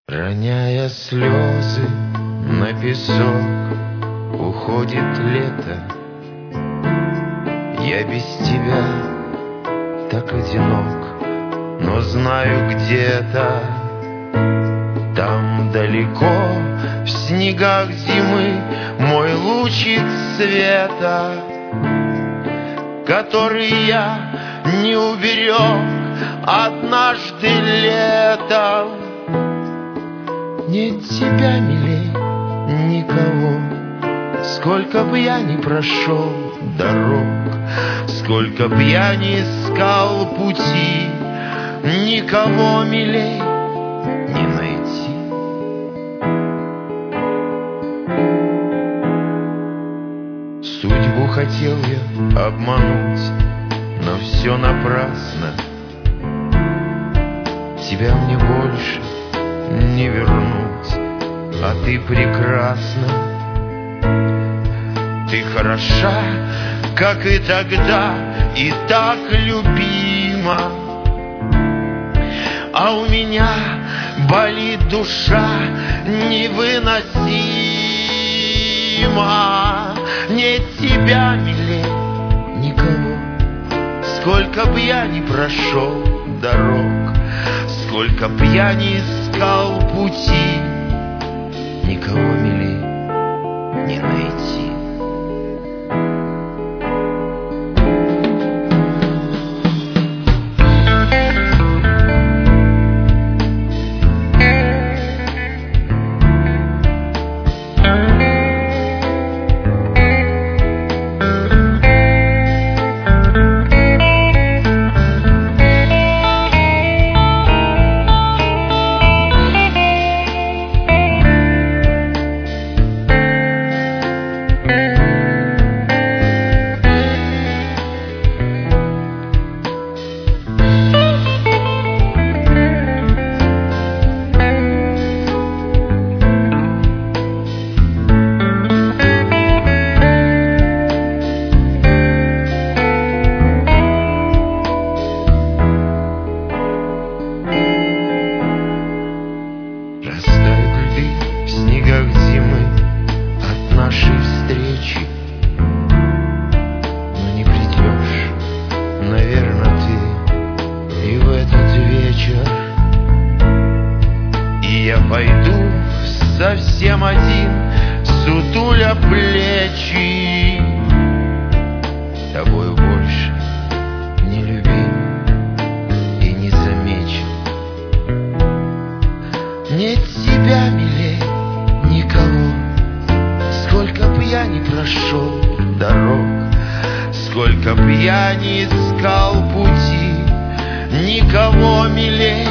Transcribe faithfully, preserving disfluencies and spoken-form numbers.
Роняя слезы на песок, уходит лето. Я без тебя так одинок, но знаю, где-то там далеко, в снегах зимы, мой лучик света, который я не уберег однажды летом. Нет тебя, милей, никого, сколько б я ни прошел дорог, сколько б я ни искал пути, никого, милей, не найти. Судьбу хотел я обмануть, но все напрасно. Тебя мне больше не вернуть, а ты прекрасна. Ты хороша, как и тогда, и так любима. А у меня болит душа невыносимо. Нет тебя, милей, никого, сколько б я ни прошел дорог, сколько б я ни искал пути, никого, милей, не найти. Растают льды в снегах зимы от нашей встречи, но не придешь, наверное, ты и в этот вечер. И я пойду совсем один, сутуля плечи, тобою больше не любим и не замечен. Нет тебя, милей, никого, сколько б я ни прошел дорог, сколько б я ни искал пути, никого, милей,